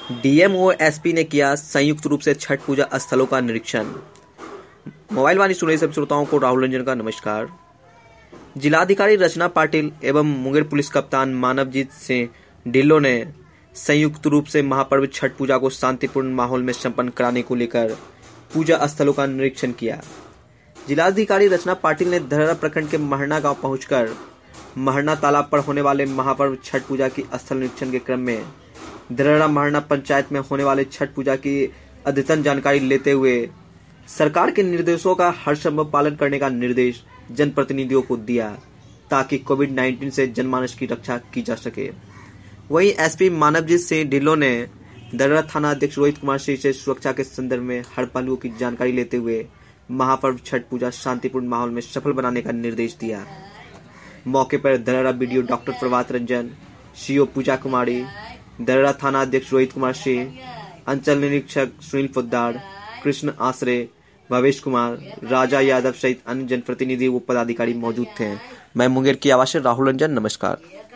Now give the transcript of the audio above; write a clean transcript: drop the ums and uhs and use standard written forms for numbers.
DM और SP ने किया संयुक्त रूप से छठ पूजा स्थलों का निरीक्षण। मोबाइल वाणी सुन रहे सभी श्रोताओं को राहुल रंजन का नमस्कार। जिलाधिकारी रचना पाटिल एवं मुंगेर पुलिस कप्तान मानवजीत सिंह ढिल्लों ने संयुक्त रूप से महापर्व छठ पूजा को शांतिपूर्ण माहौल में संपन्न कराने को लेकर पूजा स्थलों का निरीक्षण किया। जिलाधिकारी रचना पाटिल ने धरहरा प्रखंड के महरना गांव पहुंचकर महरना तालाब पर होने वाले महापर्व छठ पूजा की स्थल निरीक्षण के क्रम में धरहरा महरना पंचायत में होने वाले छठ पूजा की अद्यतन जानकारी लेते हुए सरकार के निर्देशों का हर संभव पालन करने का निर्देश जनप्रतिनिधियों को दिया ताकि कोविड-19 से जनमानस की रक्षा की जा सके। वहीं एसपी मानवजीत सिंह ढिल्लों ने धरहरा थाना अध्यक्ष रोहित कुमार सिंह से सुरक्षा के संदर्भ में हर पहलुओं की जानकारी लेते हुए महापर्व छठ पूजा शांतिपूर्ण माहौल में सफल बनाने का निर्देश दिया। मौके पर Dharhara BDO doctor Prabhat Ranjan, CO Puja Kumari, Dharhara थाना अध्यक्ष रोहित कुमार सिंह, अंचल निरीक्षक सुनील पोद्दार, कृष्ण आश्रे, भवेश कुमार, राजा यादव सहित अन्य जनप्रतिनिधि व पदाधिकारी मौजूद थे। मैं मुंगेर की आवाज से राहुल रंजन, नमस्कार।